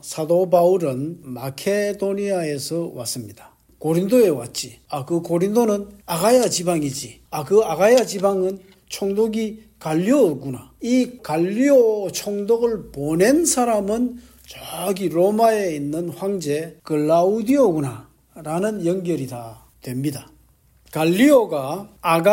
사도 바울은 마케도니아에서 왔습니다. 고린도에 왔지. 그 고린도는 아가야 지방이지. 그 아가야 지방은 총독이 갈리오구나. 이 갈리오 총독을 보낸 사람은 저기 로마에 있는 황제 글라우디오구나 라는 연결이 다 됩니다. 갈리오가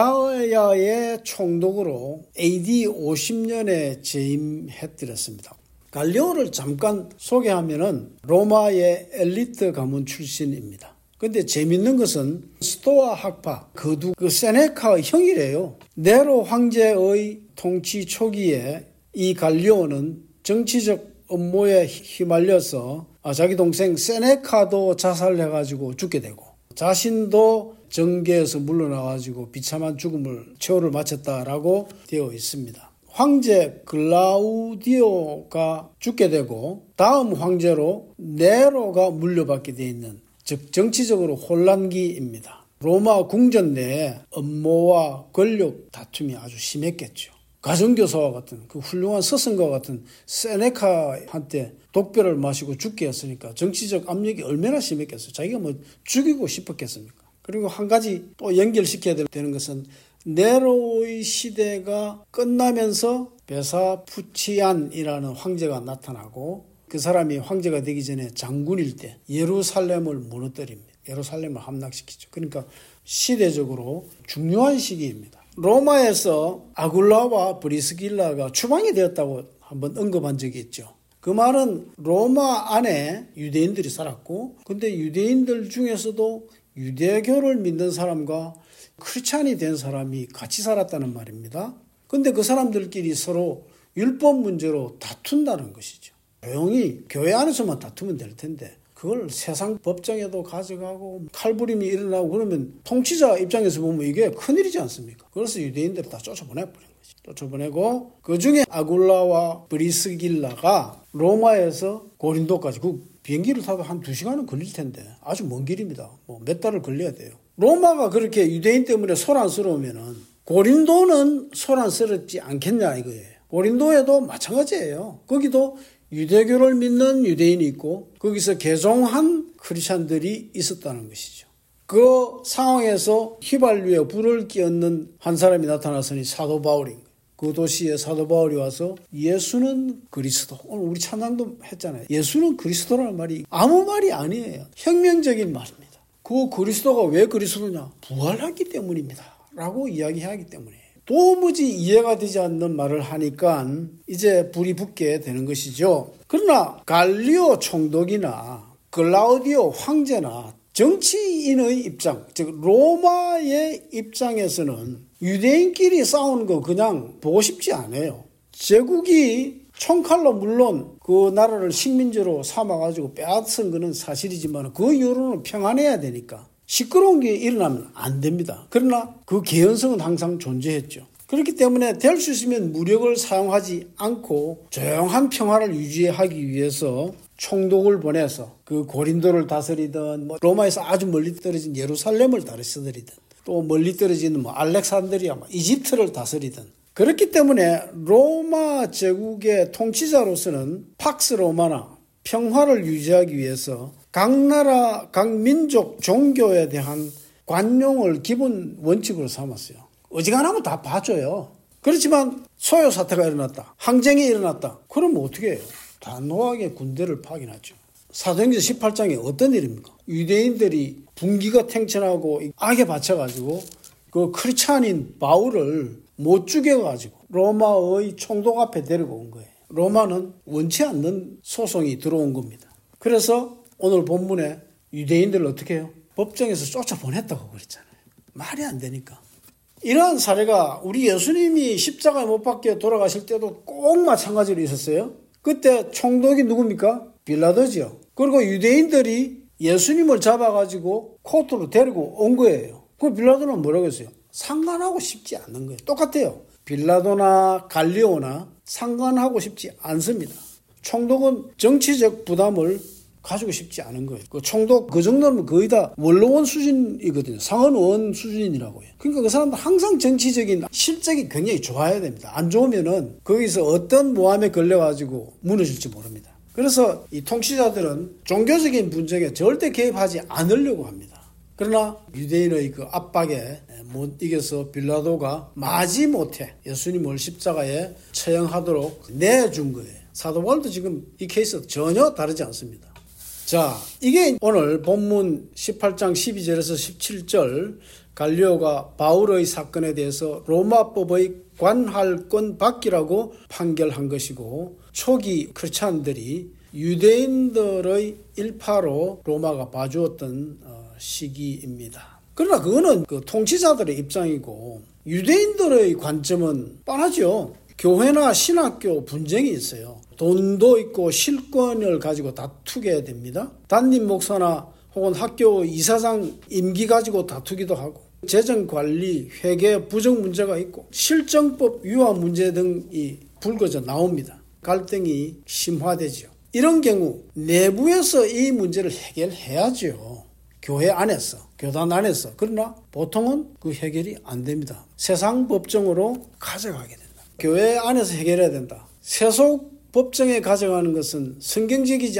아가야의 총독으로 AD 50년에 재임해드렸습니다. 갈리오를 잠깐 소개하면은 로마의 엘리트 가문 출신입니다. 근데 재밌는 것은 스토아 학파, 그 세네카의 형이래요. 네로 황제의 통치 초기에 이 갈리오는 정치적 음모에 휘말려서 자기 동생 세네카도 자살해가지고 죽게 되고 자신도 정계에서 물러나가지고 비참한 최후를 마쳤다라고 되어 있습니다. 황제 글라우디오가 죽게 되고 다음 황제로 네로가 물려받게 되어 있는, 즉 정치적으로 혼란기입니다. 로마 궁전 내에 음모와 권력 다툼이 아주 심했겠죠. 가정교사와 같은 그 훌륭한 스승과 같은 세네카한테 독배를 마시고 죽게 했으니까 정치적 압력이 얼마나 심했겠어요. 자기가 죽이고 싶었겠습니까? 그리고 한 가지 또 연결시켜야 되는 것은 네로의 시대가 끝나면서 베사푸치안이라는 황제가 나타나고 그 사람이 황제가 되기 전에 장군일 때 예루살렘을 무너뜨립니다. 예루살렘을 함락시키죠. 그러니까 시대적으로 중요한 시기입니다. 로마에서 아굴라와 브리스길라가 추방이 되었다고 한번 언급한 적이 있죠. 그 말은 로마 안에 유대인들이 살았고, 근데 유대인들 중에서도 유대교를 믿는 사람과 크리스찬이 된 사람이 같이 살았다는 말입니다. 근데 그 사람들끼리 서로 율법 문제로 다툰다는 것이죠. 조용히 교회 안에서만 다투면 될 텐데 그걸 세상 법정에도 가져가고 칼부림이 일어나고 그러면 통치자 입장에서 보면 이게 큰일이지 않습니까? 그래서 유대인들을 다 쫓아보내버린 거지. 쫓아보내고 그중에 아굴라와 브리스길라가 로마에서 고린도까지 비행기를 타도 한 2시간은 걸릴 텐데 아주 먼 길입니다. 몇 달을 걸려야 돼요. 로마가 그렇게 유대인 때문에 소란스러우면은 고린도는 소란스럽지 않겠냐 이거예요. 고린도에도 마찬가지예요. 거기도 유대교를 믿는 유대인이 있고 거기서 개종한 크리스찬들이 있었다는 것이죠. 그 상황에서 휘발유에 불을 끼얹는 한 사람이 나타났으니 사도 바울인 거예요. 그 도시에 사도 바울이 와서 예수는 그리스도, 오늘 우리 찬양도 했잖아요. 예수는 그리스도라는 말이 아무 말이 아니에요. 혁명적인 말입니다. 그 그리스도가 왜 그리스도냐? 부활했기 때문입니다 라고 이야기하기 때문에 도무지 이해가 되지 않는 말을 하니까 이제 불이 붙게 되는 것이죠. 그러나 갈리오 총독이나 글라우디오 황제나 정치인의 입장, 즉 로마의 입장에서는 유대인끼리 싸우는 거 그냥 보고 싶지 않아요. 제국이 총칼로 물론 그 나라를 식민지로 삼아가지고 빼앗은 거는 사실이지만 그 이후로는 평안해야 되니까 시끄러운 게 일어나면 안 됩니다. 그러나 그 개연성은 항상 존재했죠. 그렇기 때문에 될 수 있으면 무력을 사용하지 않고 조용한 평화를 유지하기 위해서 총독을 보내서 그 고린도를 다스리든 로마에서 아주 멀리 떨어진 예루살렘을 다스리든 또 멀리 떨어진 알렉산드리아, 이집트를 다스리든 그렇기 때문에 로마 제국의 통치자로서는 팍스 로마나 평화를 유지하기 위해서 각 나라, 각 민족, 종교에 대한 관용을 기본 원칙으로 삼았어요. 어지간하면 다 봐줘요. 그렇지만 소요 사태가 일어났다, 항쟁이 일어났다, 그러면 어떻게 해요? 단호하게 군대를 파견하죠. 사도행전 18장에 어떤 일입니까? 유대인들이 분기가 탱천하고 악에 받쳐가지고 그 크리스찬인 바울을 못 죽여가지고 로마의 총독 앞에 데리고 온 거예요. 로마는 원치 않는 소송이 들어온 겁니다. 그래서 오늘 본문에 유대인들을 어떻게 해요? 법정에서 쫓아보냈다고 그랬잖아요. 말이 안 되니까. 이러한 사례가 우리 예수님이 십자가에 못 박혀 돌아가실 때도 꼭 마찬가지로 있었어요. 그때 총독이 누굽니까? 빌라도죠. 그리고 유대인들이 예수님을 잡아가지고 코트로 데리고 온 거예요. 그 빌라도는 뭐라고 했어요? 상관하고 싶지 않는 거예요. 똑같아요. 빌라도나 갈리오나 상관하고 싶지 않습니다. 총독은 정치적 부담을 가지고 싶지 않은 거예요. 그 총독 그 정도면 거의 다 원로원 수준이거든요. 상원원 수준이라고 해요. 그러니까 그 사람들 항상 정치적인 실적이 굉장히 좋아야 됩니다. 안 좋으면은 거기서 어떤 모함에 걸려가지고 무너질지 모릅니다. 그래서 이 통치자들은 종교적인 분쟁에 절대 개입하지 않으려고 합니다. 그러나 유대인의 그 압박에 못 이겨서 빌라도가 마지못해 예수님을 십자가에 처형하도록 내준 거예요. 사도 바울도 지금 이 케이스 전혀 다르지 않습니다. 자, 이게 오늘 본문 18장 12절에서 17절 갈리오가 바울의 사건에 대해서 로마법의 관할권 밖이라고 판결한 것이고, 초기 크리스찬들이 유대인들의 일파로 로마가 봐주었던 시기입니다. 그러나 그거는 그 통치자들의 입장이고, 유대인들의 관점은 뻔하죠. 교회나 신학교 분쟁이 있어요. 돈도 있고 실권을 가지고 다투게 됩니다. 담임 목사나 혹은 학교 이사장 임기 가지고 다투기도 하고, 재정관리, 회계, 부정 문제가 있고, 실정법 위반 문제 등이 불거져 나옵니다. 갈등이 심화되죠. 이런 경우 내부에서 이 문제를 해결해야죠. 교회 안에서, 교단 안에서. 그러나 보통은 그 해결이 안 됩니다. 세상 법정으로 가져가게 된다. 교회 안에서 해결해야 된다. 세속 법정에 가져가는 것은 성경적이지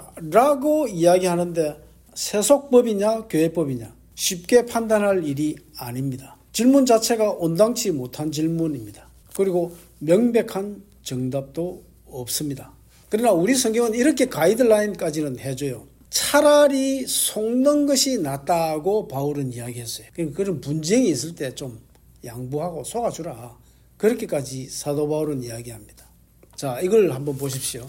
않다라고 이야기하는데, 세속법이냐 교회법이냐 쉽게 판단할 일이 아닙니다. 질문 자체가 온당치 못한 질문입니다. 그리고 명백한 정답도 없습니다. 그러나 우리 성경은 이렇게 가이드라인까지는 해줘요. 차라리 속는 것이 낫다고 바울은 이야기했어요. 그런 분쟁이 있을 때 좀 양보하고 속아주라. 그렇게까지 사도 바울은 이야기합니다. 자, 이걸 한번 보십시오.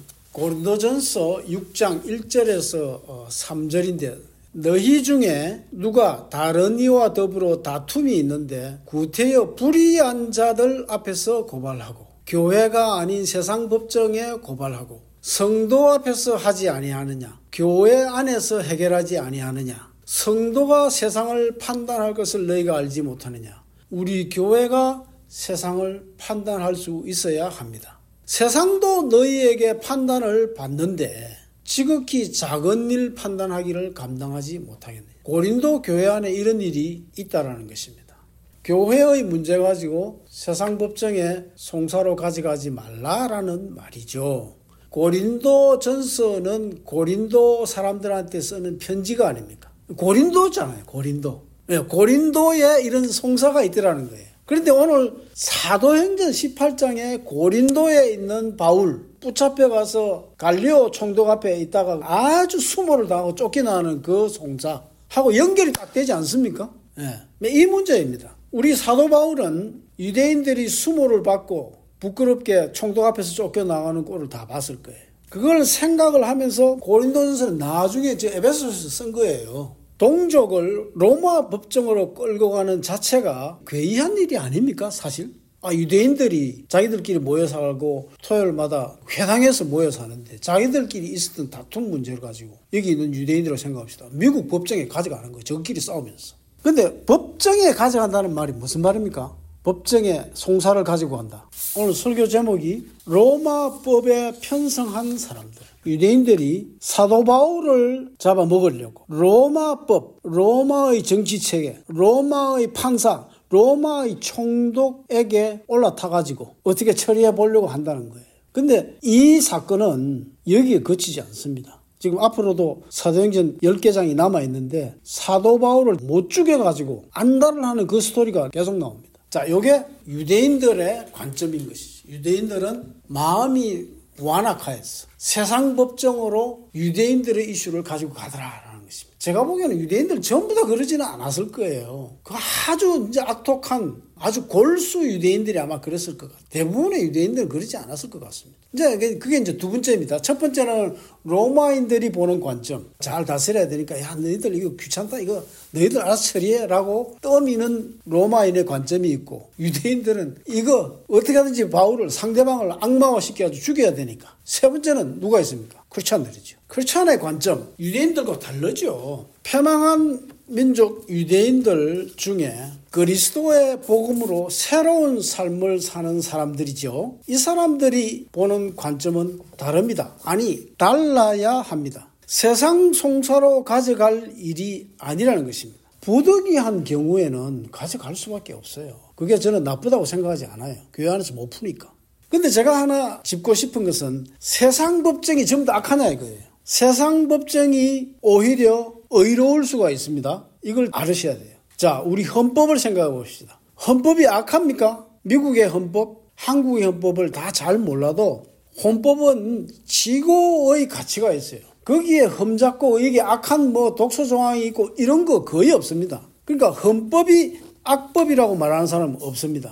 고린도전서 6장 1절에서 3절인데, 너희 중에 누가 다른 이와 더불어 다툼이 있는데 구태여 불의한 자들 앞에서 고발하고, 교회가 아닌 세상 법정에 고발하고, 성도 앞에서 하지 아니하느냐, 교회 안에서 해결하지 아니하느냐, 성도가 세상을 판단할 것을 너희가 알지 못하느냐. 우리 교회가 세상을 판단할 수 있어야 합니다. 세상도 너희에게 판단을 받는데 지극히 작은 일 판단하기를 감당하지 못하겠네. 고린도 교회 안에 이런 일이 있다라는 것입니다. 교회의 문제 가지고 세상 법정에 송사로 가져가지 말라라는 말이죠. 고린도 전서는 고린도 사람들한테 쓰는 편지가 아닙니까? 고린도잖아요. 고린도. 고린도에 이런 송사가 있더라는 거예요. 그런데 오늘 사도행전 18장에 고린도에 있는 바울 붙잡혀 가서 갈리오 총독 앞에 있다가 아주 수모를 당하고 쫓겨나는 그 송사하고 연결이 딱 되지 않습니까? 이 문제입니다. 우리 사도 바울은 유대인들이 수모를 받고 부끄럽게 총독 앞에서 쫓겨나가는 꼴을 다 봤을 거예요. 그걸 생각을 하면서 고린도전서는 나중에 에베소서에서 쓴 거예요. 동족을 로마 법정으로 끌고 가는 자체가 괴이한 일이 아닙니까, 사실? 유대인들이 자기들끼리 모여 살고 토요일마다 회당에서 모여 사는데 자기들끼리 있었던 다툼 문제를 가지고 여기 있는 유대인들을 생각합시다. 미국 법정에 가져가는 거예요. 저끼리 싸우면서. 근데 법정에 가져간다는 말이 무슨 말입니까? 법정에 송사를 가지고 간다. 오늘 설교 제목이 로마법에 편성한 사람들. 유대인들이 사도 바울을 잡아먹으려고 로마법, 로마의 정치체계, 로마의 판사, 로마의 총독에게 올라타가지고 어떻게 처리해 보려고 한다는 거예요. 근데 이 사건은 여기에 그치지 않습니다. 지금 앞으로도 사도행전 10개장이 남아있는데 사도 바울을 못 죽여가지고 안달을 하는 그 스토리가 계속 나옵니다. 자, 이게 유대인들의 관점인 것이죠. 유대인들은 마음이 완악하였어. 세상 법정으로 유대인들의 이슈를 가지고 가더라라는 것입니다. 제가 보기에는 유대인들 전부 다 그러지는 않았을 거예요. 그 아주 이제 악독한 아주 골수 유대인들이 아마 그랬을 것 같아요. 대부분의 유대인들은 그러지 않았을 것 같습니다. 이제 그게 이제 두 번째입니다. 첫 번째는 로마인들이 보는 관점. 잘 다스려야 되니까 야 너희들 이거 귀찮다 이거 너희들 알아서 처리해라고 떠미는 로마인의 관점이 있고, 유대인들은 이거 어떻게 하든지 바울을 상대방을 악마화시켜가지고 죽여야 되니까. 세 번째는 누가 있습니까? 크리스찬들이죠. 크리스찬의 관점 유대인들과 다르죠. 패망한 민족 유대인들 중에 그리스도의 복음으로 새로운 삶을 사는 사람들이죠. 이 사람들이 보는 관점은 다릅니다. 아니, 달라야 합니다. 세상 송사로 가져갈 일이 아니라는 것입니다. 부득이한 경우에는 가져갈 수밖에 없어요. 그게 저는 나쁘다고 생각하지 않아요. 교회 안에서 못 푸니까. 근데 제가 하나 짚고 싶은 것은 세상 법정이 전부 다 악하냐 이거예요. 세상 법정이 오히려 의로울 수가 있습니다. 이걸 알으셔야 돼요. 자, 우리 헌법을 생각해 봅시다. 헌법이 악합니까? 미국의 헌법, 한국의 헌법을 다 잘 몰라도 헌법은 지고의 가치가 있어요. 거기에 흠잡고 여기 악한 독소 조항이 있고 이런 거 거의 없습니다. 그러니까 헌법이 악법이라고 말하는 사람은 없습니다.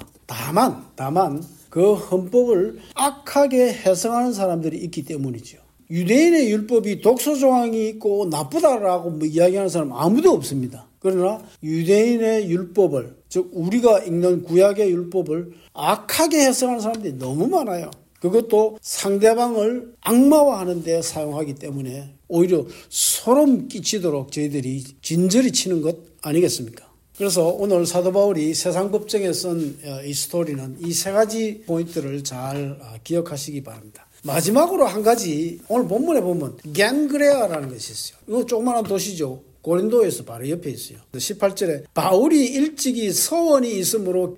다만 그 헌법을 악하게 해석하는 사람들이 있기 때문이죠. 유대인의 율법이 독소 조항이 있고 나쁘다라고 이야기하는 사람은 아무도 없습니다. 그러나 유대인의 율법을, 즉 우리가 읽는 구약의 율법을 악하게 해석하는 사람들이 너무 많아요. 그것도 상대방을 악마화하는 데 사용하기 때문에 오히려 소름 끼치도록 저희들이 진저리 치는 것 아니겠습니까? 그래서 오늘 사도 바울이 세상 법정에 쓴 이 스토리는 이 세 가지 포인트를 잘 기억하시기 바랍니다. 마지막으로 한 가지, 오늘 본문에 보면 겐그레아라는 것이 있어요. 이거 조그마한 도시죠. 고린도에서 바로 옆에 있어요. 18절에 바울이 일찍이 서원이 있으므로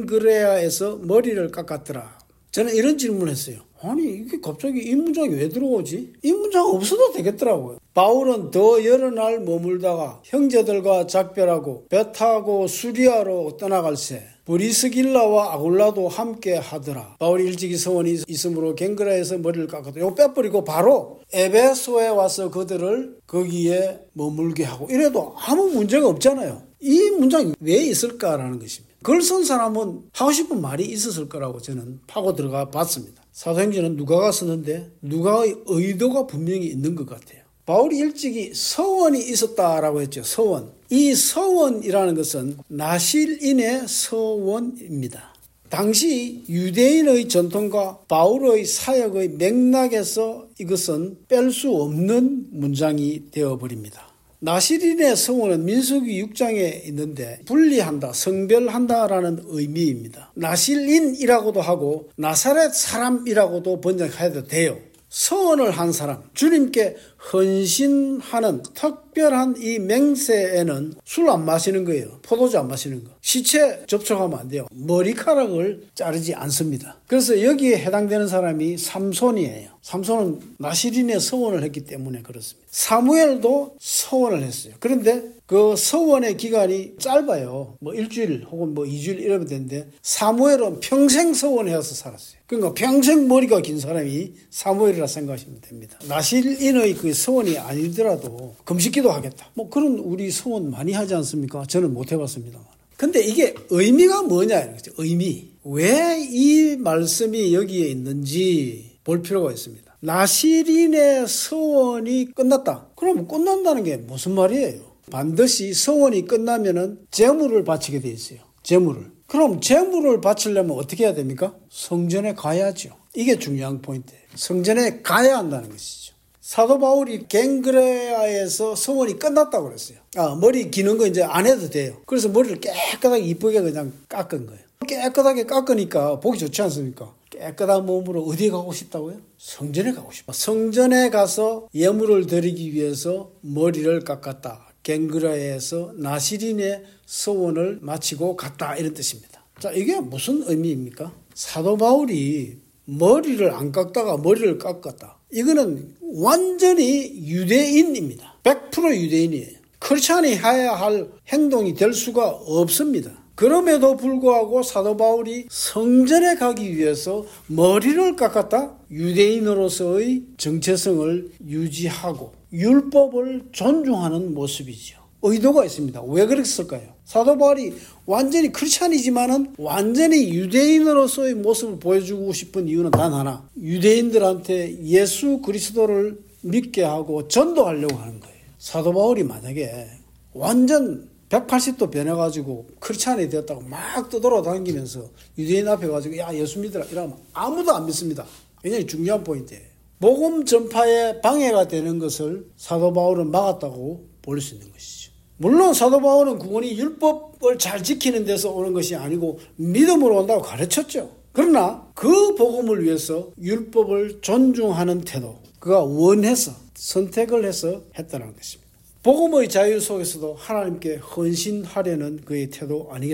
겐그레아에서 머리를 깎았더라. 저는 이런 질문을 했어요. 아니 이게 갑자기 이 문장이 왜 들어오지? 이 문장 없어도 되겠더라고요. 바울은 더 여러 날 머물다가 형제들과 작별하고 배 타고 수리아로 떠나갈새 브리스길라와 아굴라도 함께 하더라. 바울이 일찍이 서원이 있으므로 겐그라에서 머리를 깎았다. 이거 빼버리고 바로 에베소에 와서 그들을 거기에 머물게 하고 이래도 아무 문제가 없잖아요. 이 문장이 왜 있을까라는 것입니다. 그걸 쓴 사람은 하고 싶은 말이 있었을 거라고 저는 파고 들어가 봤습니다. 사도행전은 누가가 쓰는데 누가의 의도가 분명히 있는 것 같아요. 바울이 일찍이 서원이 있었다라고 했죠. 서원. 이 서원이라는 것은 나실인의 서원입니다. 당시 유대인의 전통과 바울의 사역의 맥락에서 이것은 뺄 수 없는 문장이 되어버립니다. 나실인의 서원은 민수기 6장에 있는데 분리한다, 성별한다라는 의미입니다. 나실인이라고도 하고 나사렛 사람이라고도 번역해도 돼요. 서원을 한 사람, 주님께 헌신하는 특별한 이 맹세에는 술 안 마시는 거예요. 포도주 안 마시는 거. 시체 접촉하면 안 돼요. 머리카락을 자르지 않습니다. 그래서 여기에 해당되는 사람이 삼손이에요. 삼손은 나실인의 서원을 했기 때문에 그렇습니다. 사무엘도 서원을 했어요. 그런데 그 서원의 기간이 짧아요. 일주일 혹은 2주일 이러면 되는데 사무엘은 평생 서원해서 살았어요. 그러니까 평생 머리가 긴 사람이 사무엘이라 생각하시면 됩니다. 나실인의 그 서원이 아니더라도 금식기도 하겠다. 그런 우리 서원 많이 하지 않습니까? 저는 못 해봤습니다만. 근데 이게 의미가 뭐냐? 의미. 왜 이 말씀이 여기에 있는지 볼 필요가 있습니다. 나실인의 서원이 끝났다. 그럼 끝난다는 게 무슨 말이에요? 반드시 서원이 끝나면은 제물을 바치게 돼 있어요. 제물을. 그럼 제물을 바치려면 어떻게 해야 됩니까? 성전에 가야죠. 이게 중요한 포인트예요. 성전에 가야 한다는 것이죠. 사도 바울이 겐그레아에서 서원이 끝났다고 그랬어요. 머리 기는 거 이제 안 해도 돼요. 그래서 머리를 깨끗하게 이쁘게 그냥 깎은 거예요. 깨끗하게 깎으니까 보기 좋지 않습니까? 깨끗한 몸으로 어디에 가고 싶다고요? 성전에 가고 싶다. 성전에 가서 예물을 드리기 위해서 머리를 깎았다. 겐그라에서 나실인의 서원을 마치고 갔다 이런 뜻입니다. 자, 이게 무슨 의미입니까? 사도 바울이 머리를 안 깎다가 머리를 깎았다. 이거는 완전히 유대인입니다. 100% 유대인이에요. 크리스찬이 해야 할 행동이 될 수가 없습니다. 그럼에도 불구하고 사도 바울이 성전에 가기 위해서 머리를 깎았다? 유대인으로서의 정체성을 유지하고 율법을 존중하는 모습이죠. 의도가 있습니다. 왜 그랬을까요? 사도 바울이 완전히 크리스찬이지만은 완전히 유대인으로서의 모습을 보여주고 싶은 이유는 단 하나. 유대인들한테 예수 그리스도를 믿게 하고 전도하려고 하는 거예요. 사도 바울이 만약에 완전 180도 변해가지고 크리스찬이 되었다고 막 떠돌아다니면서 유대인 앞에 가지고 야 예수 믿으라 이러면 아무도 안 믿습니다. 굉장히 중요한 포인트예요. 복음 전파에 방해가 되는 것을 사도 바울은 막았다고 볼 수 있는 것이죠. 물론 사도 바울은 구원이 율법을 잘 지키는 데서 오는 것이 아니고 믿음으로 온다고 가르쳤죠. 그러나 그 복음을 위해서 율법을 존중하는 태도, 그가 원해서 선택을 해서 했다는 것입니다. 복음의 자유 속에서도 하나님께 헌신하려는 그의 태도 아니겠습니까?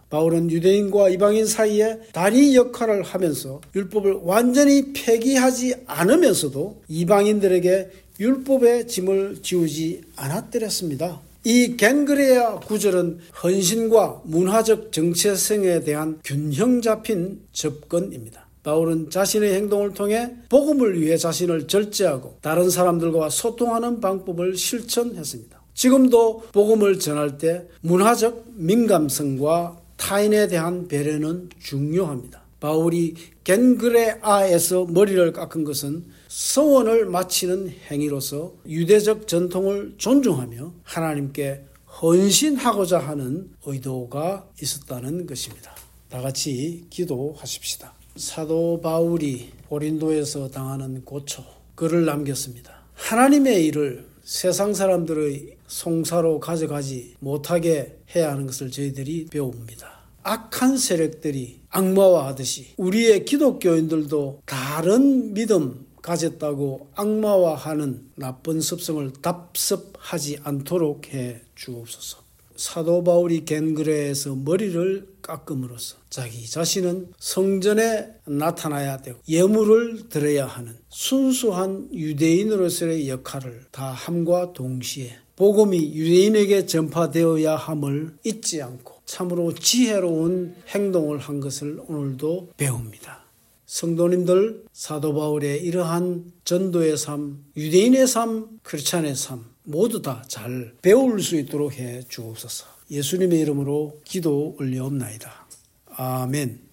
바울은 유대인과 이방인 사이에 다리 역할을 하면서 율법을 완전히 폐기하지 않으면서도 이방인들에게 율법의 짐을 지우지 않았더랬습니다. 이 갱그레아 구절은 헌신과 문화적 정체성에 대한 균형 잡힌 접근입니다. 바울은 자신의 행동을 통해 복음을 위해 자신을 절제하고 다른 사람들과 소통하는 방법을 실천했습니다. 지금도 복음을 전할 때 문화적 민감성과 타인에 대한 배려는 중요합니다. 바울이 겐그레아에서 머리를 깎은 것은 서원을 마치는 행위로서 유대적 전통을 존중하며 하나님께 헌신하고자 하는 의도가 있었다는 것입니다. 다 같이 기도하십시다. 사도 바울이 고린도에서 당하는 고초, 글을 남겼습니다. 하나님의 일을 세상 사람들의 송사로 가져가지 못하게 해야 하는 것을 저희들이 배웁니다. 악한 세력들이 악마화하듯이 우리의 기독교인들도 다른 믿음 가졌다고 악마화하는 나쁜 습성을 답습하지 않도록 해 주옵소서. 사도 바울이 겐그레에서 머리를 깎음으로써 자기 자신은 성전에 나타나야 되고 예물을 드려야 하는 순수한 유대인으로서의 역할을 다함과 동시에 복음이 유대인에게 전파되어야 함을 잊지 않고 참으로 지혜로운 행동을 한 것을 오늘도 배웁니다. 성도님들, 사도 바울의 이러한 전도의 삶, 유대인의 삶, 크리스찬의 삶 모두 다 잘 배울 수 있도록 해 주옵소서. 예수님의 이름으로 기도 올려옵나이다. 아멘.